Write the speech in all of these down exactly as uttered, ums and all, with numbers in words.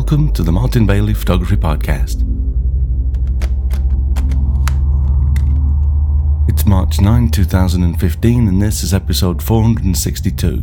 Welcome to the Martin Bailey Photography Podcast. It's March ninth, two thousand fifteen, and this is episode four hundred sixty-two.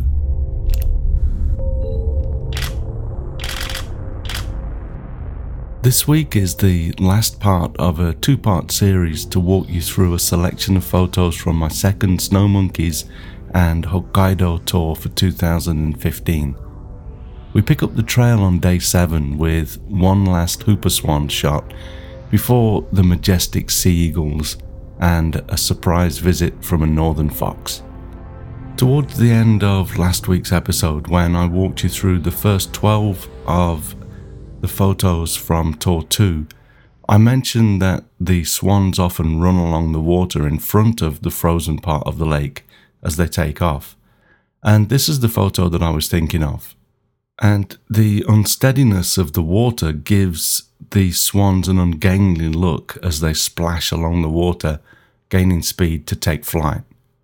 This week is the last part of a two-part series to walk you through a selection of photos from my second Snow Monkeys and Hokkaido tour for two thousand fifteen. We pick up the trail on day seven with one last Hooper Swan shot before the majestic sea eagles and a surprise visit from a northern fox. Towards the end of last week's episode, when I walked you through the first twelve of the photos from Tour two, I mentioned that the swans often run along the water in front of the frozen part of the lake as they take off, and this is the photo that I was thinking of. And the unsteadiness of the water gives the swans an ungainly look as they splash along the water, gaining speed to take flight.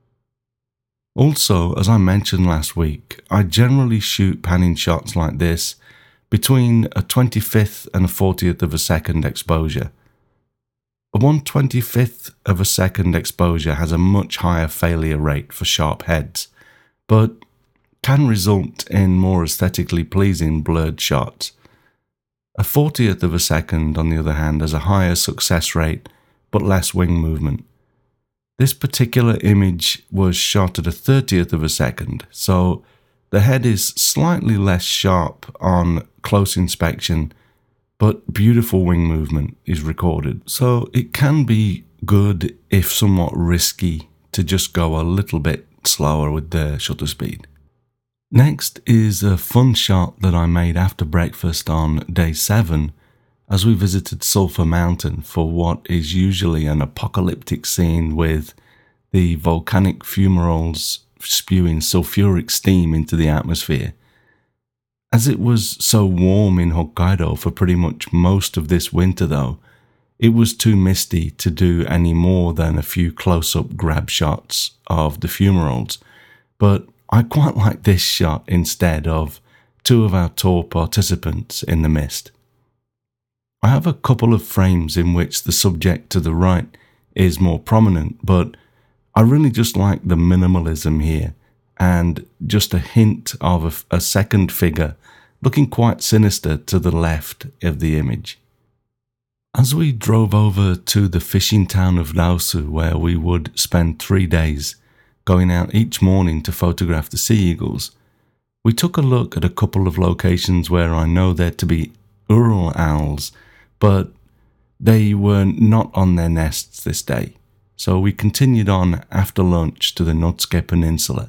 Also, as I mentioned last week, I generally shoot panning shots like this between a twenty-fifth and a fortieth of a second exposure. A one twenty-fifth of a second exposure has a much higher failure rate for sharp heads, but can result in more aesthetically pleasing blurred shots. A fortieth of a second, on the other hand, has a higher success rate but less wing movement. This particular image was shot at a thirtieth of a second, so the head is slightly less sharp on close inspection, but beautiful wing movement is recorded. So it can be good, if somewhat risky, to just go a little bit slower with the shutter speed. Next is a fun shot that I made after breakfast on day seven as we visited Sulphur Mountain for what is usually an apocalyptic scene with the volcanic fumaroles spewing sulfuric steam into the atmosphere. As it was so warm in Hokkaido for pretty much most of this winter though, it was too misty to do any more than a few close-up grab shots of the fumaroles, but I quite like this shot instead of two of our tour participants in the mist. I have a couple of frames in which the subject to the right is more prominent, but I really just like the minimalism here and just a hint of a, a second figure looking quite sinister to the left of the image. As we drove over to the fishing town of Naosu, where we would spend three days, going out each morning to photograph the sea eagles, we took a look at a couple of locations where I know there to be Ural owls, but they were not on their nests this day, so we continued on after lunch to the Notsuke Peninsula.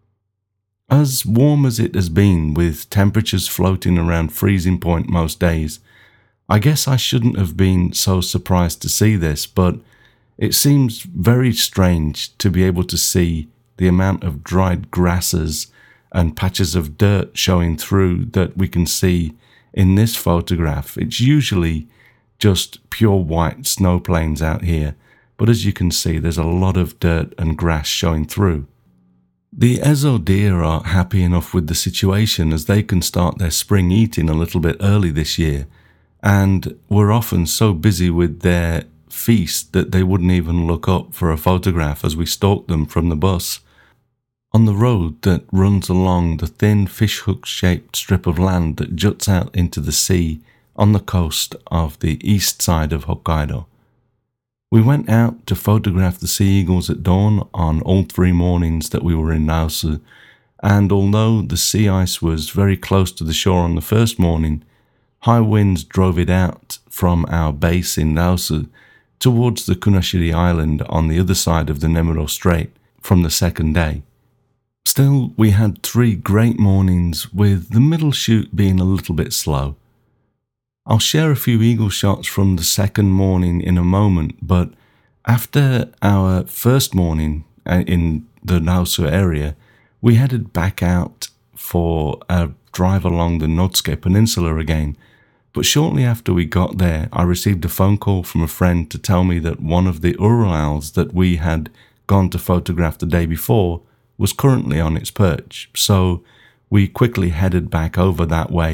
As warm as it has been, with temperatures floating around freezing point most days, I guess I shouldn't have been so surprised to see this, but it seems very strange to be able to see the amount of dried grasses and patches of dirt showing through that we can see in this photograph. It's usually just pure white snow plains out here, but as you can see, there's a lot of dirt and grass showing through. The Ezo deer are happy enough with the situation as they can start their spring eating a little bit early this year, and were often so busy with their feast that they wouldn't even look up for a photograph as we stalked them from the bus. On the road that runs along the thin fishhook-shaped strip of land that juts out into the sea on the coast of the east side of Hokkaido. We went out to photograph the sea eagles at dawn on all three mornings that we were in Naosu, and although the sea ice was very close to the shore on the first morning, high winds drove it out from our base in Naosu towards the Kunashiri Island on the other side of the Nemuro Strait from the second day. Still, we had three great mornings, with the middle shoot being a little bit slow. I'll share a few eagle shots from the second morning in a moment, but after our first morning in the Naosu area, we headed back out for a drive along the Notsuke Peninsula again. But shortly after we got there, I received a phone call from a friend to tell me that one of the Ural owls that we had gone to photograph the day before was currently on its perch, so we quickly headed back over that way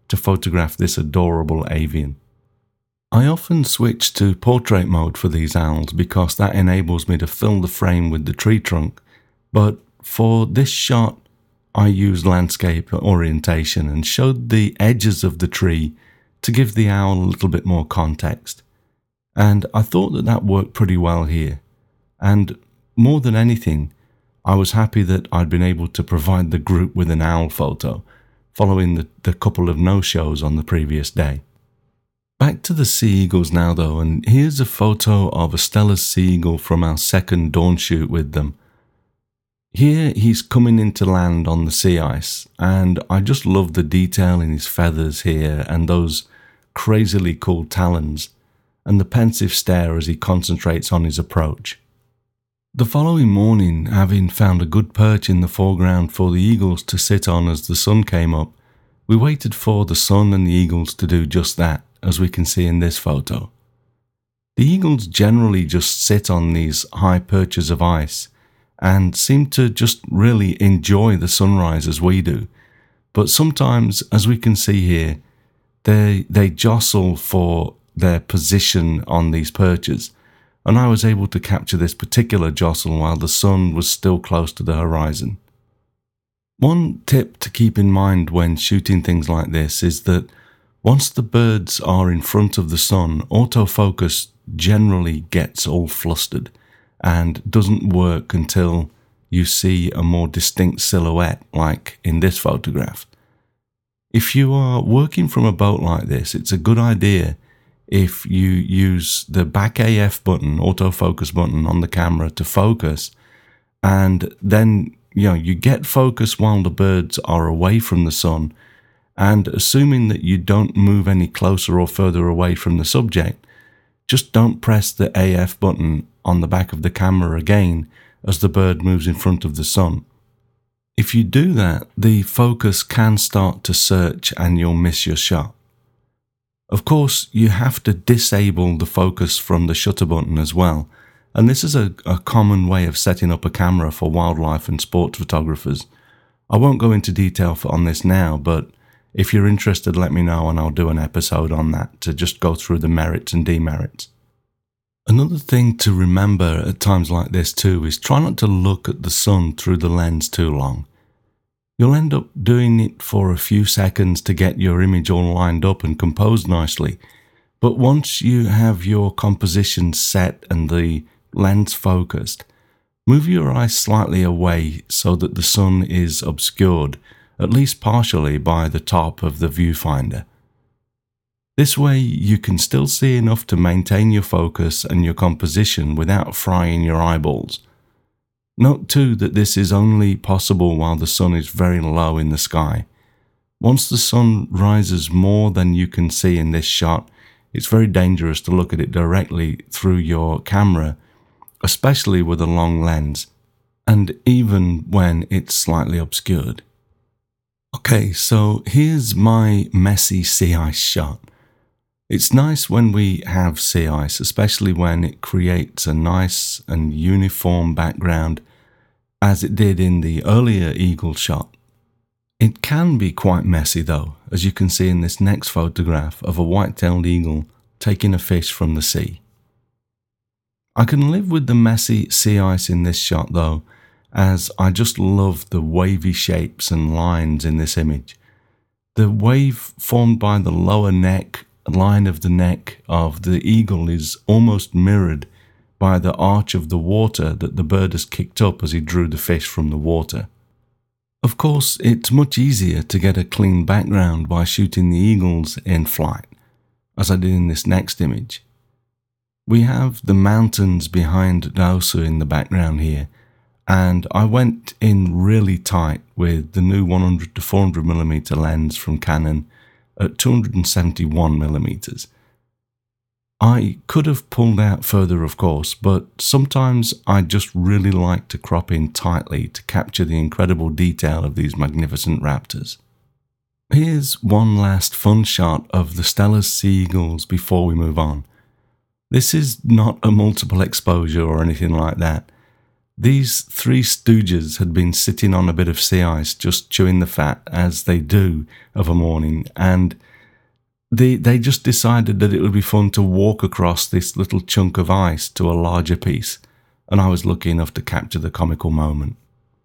to photograph this adorable avian. I often switch to portrait mode for these owls because that enables me to fill the frame with the tree trunk, but for this shot I used landscape orientation and showed the edges of the tree to give the owl a little bit more context. And I thought that that worked pretty well here. And more than anything, I was happy that I'd been able to provide the group with an owl photo, following the, the couple of no-shows on the previous day. Back to the sea eagles now though, and here's a photo of a Steller's sea eagle from our second dawn shoot with them. Here he's coming into land on the sea ice, and I just love the detail in his feathers here and those crazily cool talons, and the pensive stare as he concentrates on his approach. The following morning, having found a good perch in the foreground for the eagles to sit on as the sun came up, we waited for the sun and the eagles to do just that, as we can see in this photo. The eagles generally just sit on these high perches of ice and seem to just really enjoy the sunrise as we do. But sometimes, as we can see here, they, they jostle for their position on these perches, and I was able to capture this particular jostle while the sun was still close to the horizon. One tip to keep in mind when shooting things like this is that once the birds are in front of the sun, autofocus generally gets all flustered and doesn't work until you see a more distinct silhouette, like in this photograph. If you are working from a boat like this, it's a good idea if you use the back A F button, autofocus button on the camera to focus, and then you know you get focus while the birds are away from the sun, and assuming that you don't move any closer or further away from the subject, just don't press the A F button on the back of the camera again as the bird moves in front of the sun. If you do that, the focus can start to search and you'll miss your shot. Of course, you have to disable the focus from the shutter button as well, and this is a, a common way of setting up a camera for wildlife and sports photographers. I won't go into detail for, on this now, but if you're interested, let me know and I'll do an episode on that to just go through the merits and demerits. Another thing to remember at times like this too is try not to look at the sun through the lens too long. You'll end up doing it for a few seconds to get your image all lined up and composed nicely, but once you have your composition set and the lens focused, move your eyes slightly away so that the sun is obscured, at least partially, by the top of the viewfinder. This way you can still see enough to maintain your focus and your composition without frying your eyeballs. Note too that this is only possible while the sun is very low in the sky. Once the sun rises more than you can see in this shot, it's very dangerous to look at it directly through your camera, especially with a long lens, and even when it's slightly obscured. Okay, so here's my messy sea ice shot. It's nice when we have sea ice, especially when it creates a nice and uniform background, as it did in the earlier eagle shot. It can be quite messy though, as you can see in this next photograph of a white-tailed eagle taking a fish from the sea. I can live with the messy sea ice in this shot though, as I just love the wavy shapes and lines in this image. The wave formed by the lower neck line of the neck of the eagle is almost mirrored by the arch of the water that the bird has kicked up as he drew the fish from the water. Of course, it's much easier to get a clean background by shooting the eagles in flight, as I did in this next image. We have the mountains behind Dawson in the background here, and I went in really tight with the new one hundred to four hundred millimeter lens from Canon at two hundred seventy-one millimeters. I could have pulled out further, of course, but sometimes I just really like to crop in tightly to capture the incredible detail of these magnificent raptors. Here's one last fun shot of the Steller's sea eagles before we move on. This is not a multiple exposure or anything like that. These three stooges had been sitting on a bit of sea ice, just chewing the fat, as they do of a morning, and they, they just decided that it would be fun to walk across this little chunk of ice to a larger piece, and I was lucky enough to capture the comical moment.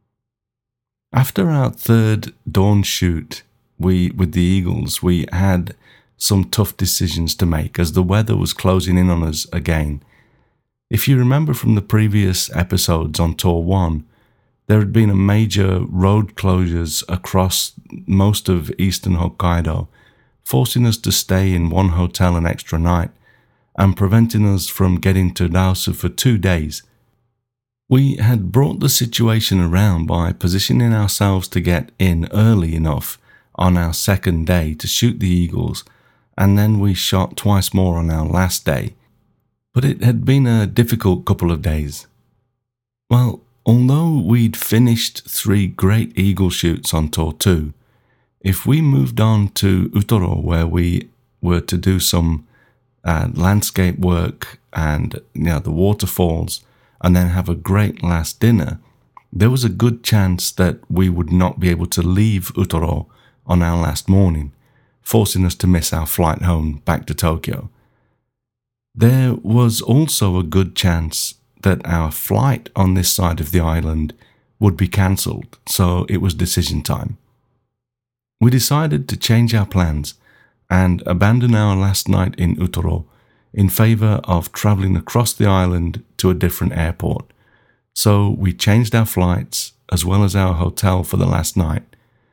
After our third dawn shoot we with the eagles, we had some tough decisions to make as the weather was closing in on us again. If you remember from the previous episodes on Tour one, there had been a major road closures across most of eastern Hokkaido, forcing us to stay in one hotel an extra night and preventing us from getting to Naosu for two days. We had brought the situation around by positioning ourselves to get in early enough on our second day to shoot the eagles, and then we shot twice more on our last day. But it had been a difficult couple of days. Well, although we'd finished three great eagle shoots on Tour two, if we moved on to Utoro, where we were to do some uh, landscape work and you know the waterfalls, and then have a great last dinner, there was a good chance that we would not be able to leave Utoro on our last morning, forcing us to miss our flight home back to Tokyo. There was also a good chance that our flight on this side of the island would be cancelled, so it was decision time. We decided to change our plans and abandon our last night in Utoro in favour of travelling across the island to a different airport. So we changed our flights as well as our hotel for the last night.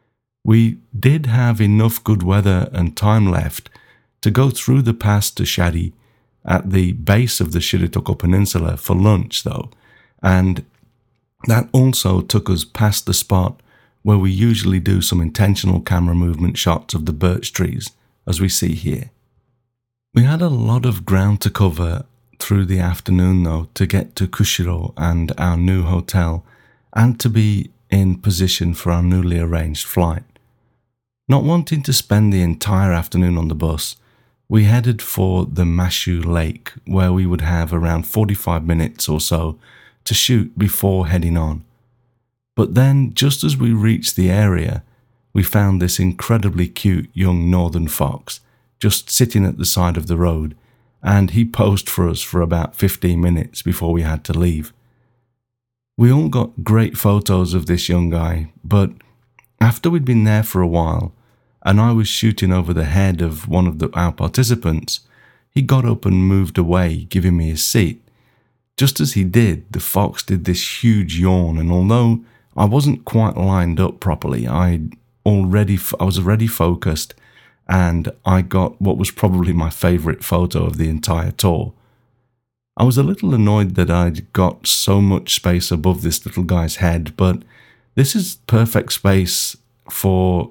We did have enough good weather and time left to go through the pass to Shari at the base of the Shiretoko Peninsula for lunch though, and that also took us past the spot where we usually do some intentional camera movement shots of the birch trees, as we see here. We had a lot of ground to cover through the afternoon though to get to Kushiro and our new hotel, and to be in position for our newly arranged flight. Not wanting to spend the entire afternoon on the bus, we headed for the Mashu Lake, where we would have around forty-five minutes or so to shoot before heading on. But then, just as we reached the area, we found this incredibly cute young northern fox just sitting at the side of the road, and he posed for us for about fifteen minutes before we had to leave. We all got great photos of this young guy, but after we'd been there for a while, and I was shooting over the head of one of the, our participants, he got up and moved away, giving me his seat. Just as he did, the fox did this huge yawn, and although I wasn't quite lined up properly, I already I was already focused, and I got what was probably my favourite photo of the entire tour. I was a little annoyed that I'd got so much space above this little guy's head, but this is perfect space for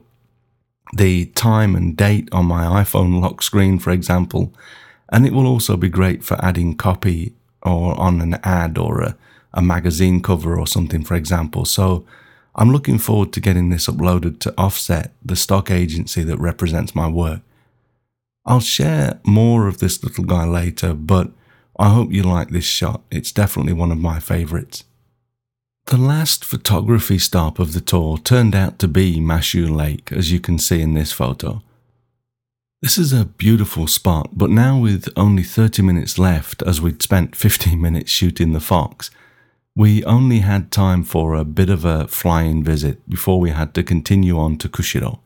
the time and date on my iPhone lock screen, for example, and it will also be great for adding copy or on an ad or a, a magazine cover or something, for example. So I'm looking forward to getting this uploaded to Offset, the stock agency that represents my work. I'll share more of this little guy later, but I hope you like this shot. It's definitely one of my favourites. The last photography stop of the tour turned out to be Mashu Lake, as you can see in this photo. This is a beautiful spot, but now with only thirty minutes left, as we'd spent fifteen minutes shooting the fox, we only had time for a bit of a fly-in visit before we had to continue on to Kushiro.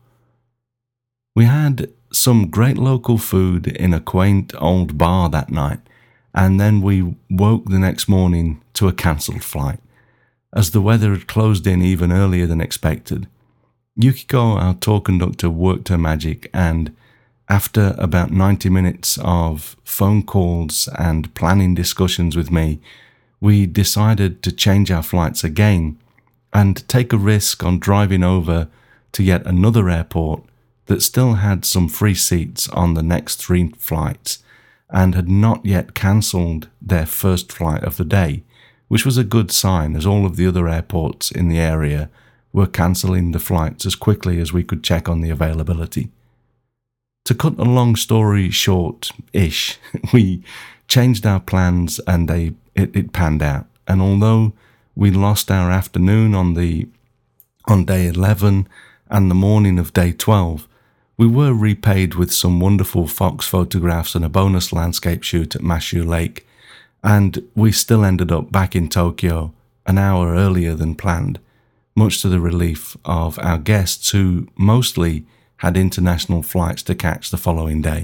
We had some great local food in a quaint old bar that night, and then we woke the next morning to a cancelled flight, as the weather had closed in even earlier than expected. Yukiko, our tour conductor, worked her magic, and after about ninety minutes of phone calls and planning discussions with me, we decided to change our flights again and take a risk on driving over to yet another airport that still had some free seats on the next three flights and had not yet cancelled their first flight of the day, which was a good sign as all of the other airports in the area were cancelling the flights as quickly as we could check on the availability. To cut a long story short-ish, we changed our plans and they, it, it panned out. And although we lost our afternoon on the on day eleven and the morning of day twelve. We were repaid with some wonderful fox photographs and a bonus landscape shoot at Mashu Lake, and we still ended up back in Tokyo an hour earlier than planned, much to the relief of our guests who mostly had international flights to catch the following day.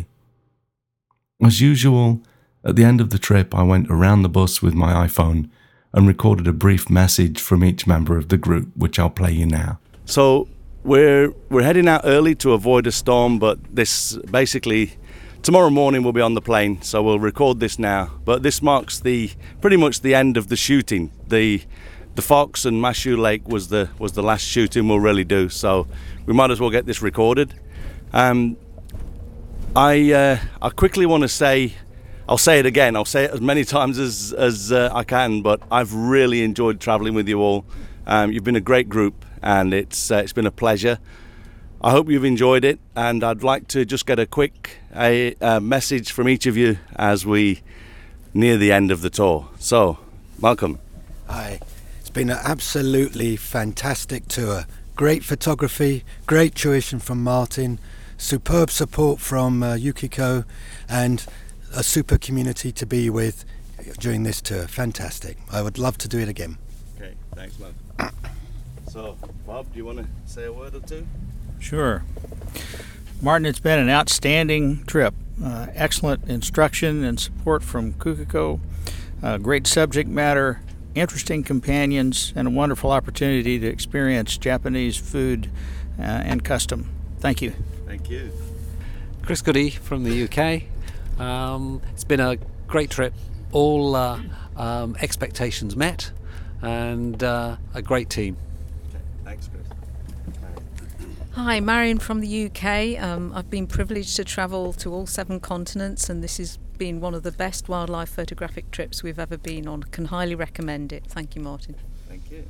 As usual, at the end of the trip I went around the bus with my iPhone and recorded a brief message from each member of the group, which I'll play you now. So we're we're heading out early to avoid a storm, but this basically tomorrow morning we'll be on the plane, so we'll record this now. But this marks the pretty much the end of the shooting. The the Fox and Mashu Lake was the was the last shooting we'll really do, so we might as well get this recorded. Um, I uh, I quickly want to say, I'll say it again, I'll say it as many times as, as uh, I can, but I've really enjoyed travelling with you all. Um, you've been a great group, and it's uh, it's been a pleasure. I hope you've enjoyed it, and I'd like to just get a quick a, a message from each of you as we near the end of the tour. So, welcome. Hi. It's been an absolutely fantastic tour. Great photography, great tuition from Martin, superb support from uh, Yukiko, and a super community to be with during this tour. Fantastic. I would love to do it again. Okay, thanks, man. So, Bob, do you want to say a word or two? Sure. Martin, it's been an outstanding trip. Uh, excellent instruction and support from Kukiko, uh, great subject matter, interesting companions, and a wonderful opportunity to experience Japanese food uh, and custom. Thank you. Thank you. Chris Goody from the U K. Um, it's been a great trip. All uh, um, expectations met, and uh, a great team. Okay. Thanks, Chris. Hi, Marion from the U K. Um, I've been privileged to travel to all seven continents, and this has been one of the best wildlife photographic trips we've ever been on. Can highly recommend it. Thank you, Martin. Thank you.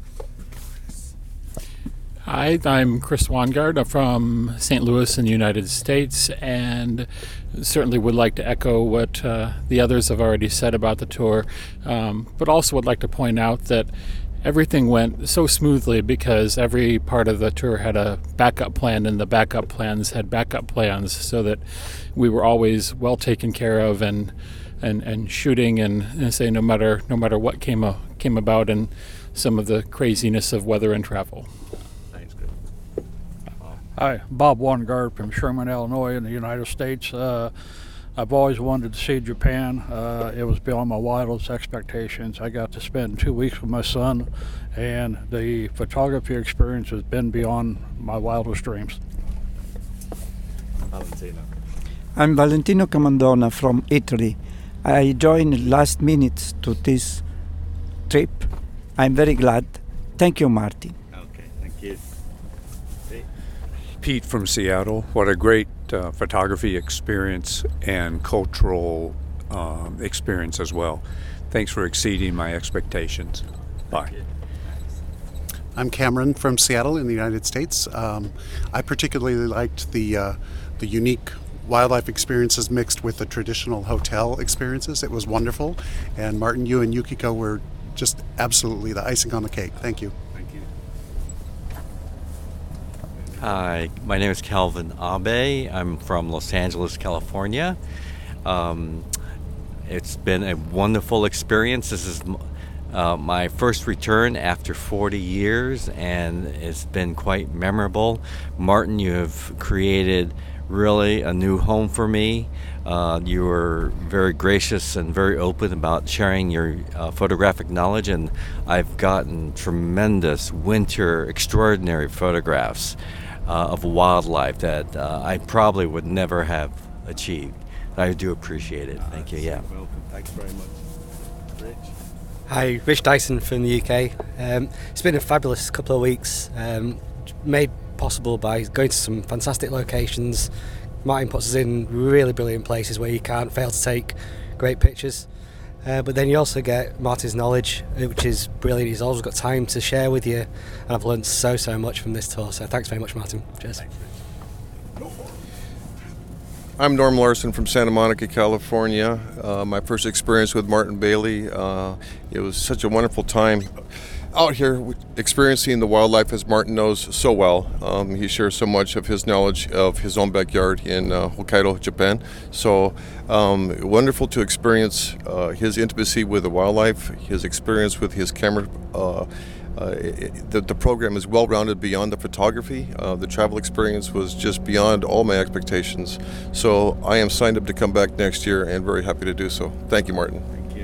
Hi, I'm Chris Wangard from Saint Louis in the United States, and certainly would like to echo what uh, the others have already said about the tour, um, but also would like to point out that everything went so smoothly because every part of the tour had a backup plan, and the backup plans had backup plans, so that we were always well taken care of, and and, and shooting and, and say no matter no matter what came uh, came about, and some of the craziness of weather and travel. Hi, Bob Wangard from Sherman, Illinois in the United States. Uh, I've always wanted to see Japan. Uh, it was beyond my wildest expectations. I got to spend two weeks with my son, and the photography experience has been beyond my wildest dreams. Valentino. I'm Valentino Camandona from Italy. I joined last minute to this trip. I'm very glad. Thank you, Martin. Okay, thank you. Pete from Seattle. What a great uh, photography experience and cultural um, experience as well. Thanks for exceeding my expectations. Bye. I'm Cameron from Seattle in the United States. Um, I particularly liked the uh, the unique wildlife experiences mixed with the traditional hotel experiences. It was wonderful. And Martin, you and Yukiko were just absolutely the icing on the cake. Thank you. Hi, my name is Calvin Abe. I'm from Los Angeles, California. Um, it's been a wonderful experience. This is uh, my first return after forty years, and it's been quite memorable. Martin, you have created really a new home for me. Uh, you were very gracious and very open about sharing your uh, photographic knowledge, and I've gotten tremendous winter, extraordinary photographs Uh, of wildlife that uh, I probably would never have achieved. I do appreciate it. Thank you. Yeah. Welcome. Thanks very much. Rich. Hi, Rich Dyson from the U K. Um, it's been a fabulous couple of weeks, um, made possible by going to some fantastic locations. Martin puts us in really brilliant places where you can't fail to take great pictures. Uh, but then you also get Martin's knowledge, which is brilliant. He's always got time to share with you, and I've learned so, so much from this tour. So thanks very much, Martin. Cheers. I'm Norm Larson from Santa Monica, California. Uh, my first experience with Martin Bailey, uh, it was such a wonderful time. out here experiencing the wildlife, as Martin knows so well. Um, he shares so much of his knowledge of his own backyard in uh, Hokkaido, Japan. So um, wonderful to experience uh, his intimacy with the wildlife, his experience with his camera. Uh, uh, it, the, the program is well-rounded beyond the photography. Uh, the travel experience was just beyond all my expectations. So I am signed up to come back next year and very happy to do so. Thank you, Martin.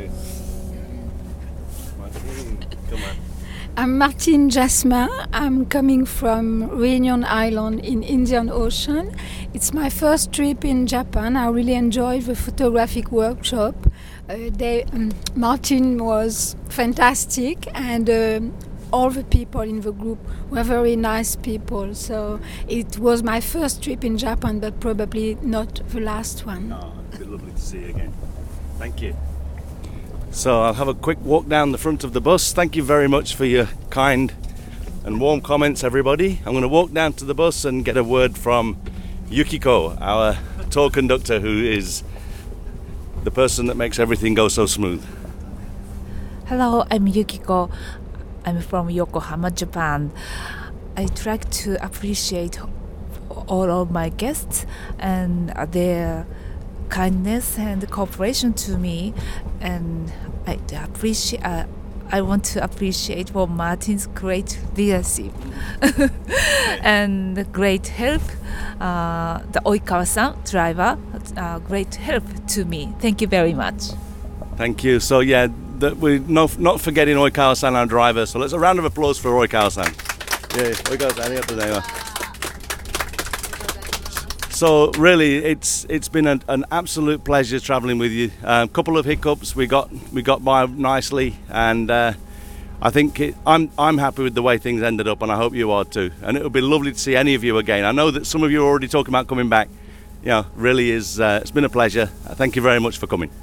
I'm Martine Jasmin. I'm coming from Reunion Island in Indian Ocean. It's my first trip in Japan. I really enjoyed the photographic workshop. Uh, they, um, Martin was fantastic, and um, all the people in the group were very nice people. So it was my first trip in Japan, but probably not the last one. Oh, it'd be lovely to see you again. Thank you. So I'll have a quick walk down the front of the bus. Thank you very much for your kind and warm comments, everybody. I'm going to walk down to the bus and get a word from Yukiko, our tour conductor, who is the person that makes everything go so smooth. Hello, I'm Yukiko. I'm from Yokohama, Japan. I try to appreciate all of my guests and their kindness and cooperation to me, and I appreciate. Uh, I want to appreciate for Martin's great leadership and great help. Uh, the Oikawa-san driver, uh, great help to me. Thank you very much. Thank you. So yeah, that we're not not forgetting Oikawa-san, our driver. So let's a round of applause for Oikawa-san. Yeah, Oikawa-san. So really, it's it's been an, an absolute pleasure travelling with you. A um, couple of hiccups, we got we got by nicely, and uh, I think it, I'm I'm happy with the way things ended up, and I hope you are too. And it would be lovely to see any of you again. I know that some of you are already talking about coming back. You know, really is. Uh, it's been a pleasure. Thank you very much for coming.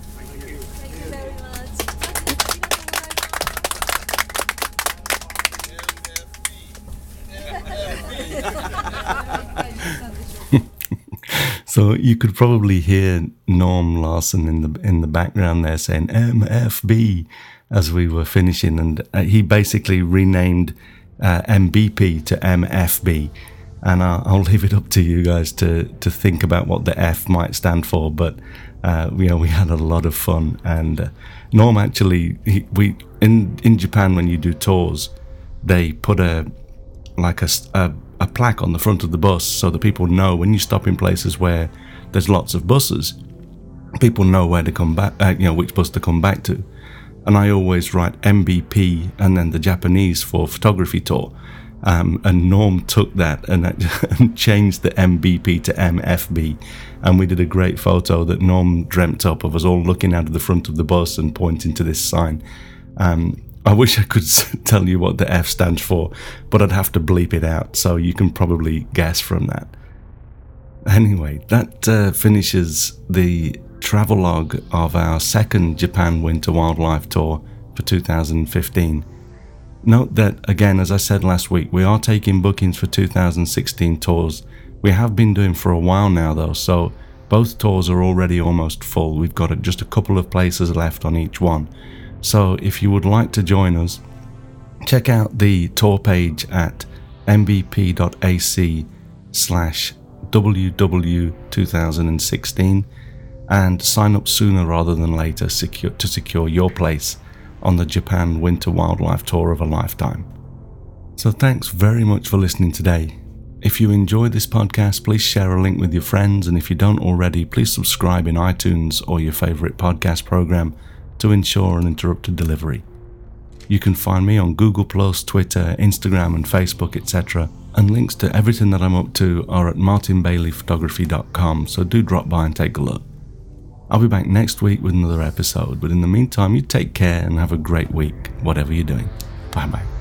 So you could probably hear Norm Larson in the in the background there saying M F B as we were finishing, and uh, he basically renamed uh, M B P to M F B, and I'll, I'll leave it up to you guys to to think about what the F might stand for. But uh, you know, we had a lot of fun, and uh, Norm actually he, we in in Japan, when you do tours, they put a like a, a a plaque on the front of the bus so that people know when you stop in places where there's lots of buses, people know where to come back, uh, you know, which bus to come back to. And I always write M B P and then the Japanese for photography tour. Um, and Norm took that and, and changed the M B P to M F B. And we did a great photo that Norm dreamt up of us all looking out of the front of the bus and pointing to this sign. Um, I wish I could tell you what the F stands for, but I'd have to bleep it out, so you can probably guess from that. Anyway, that uh, finishes the travelogue of our second Japan Winter Wildlife Tour for two thousand fifteen. Note that, again, as I said last week, we are taking bookings for two thousand sixteen tours. We have been doing for a while now, though, so both tours are already almost full. We've got just a couple of places left on each one. So if you would like to join us, check out the tour page at mbp.ac slash ww2016 and sign up sooner rather than later secure, to secure your place on the Japan Winter Wildlife Tour of a lifetime. So thanks very much for listening today. If you enjoyed this podcast, please share a link with your friends, and if you don't already, please subscribe in iTunes or your favourite podcast program to ensure uninterrupted delivery. You can find me on Google plus, Twitter, Instagram and Facebook, et cetera. And links to everything that I'm up to are at martin bailey photography dot com, so do drop by and take a look. I'll be back next week with another episode, but in the meantime, you take care and have a great week, whatever you're doing. Bye bye.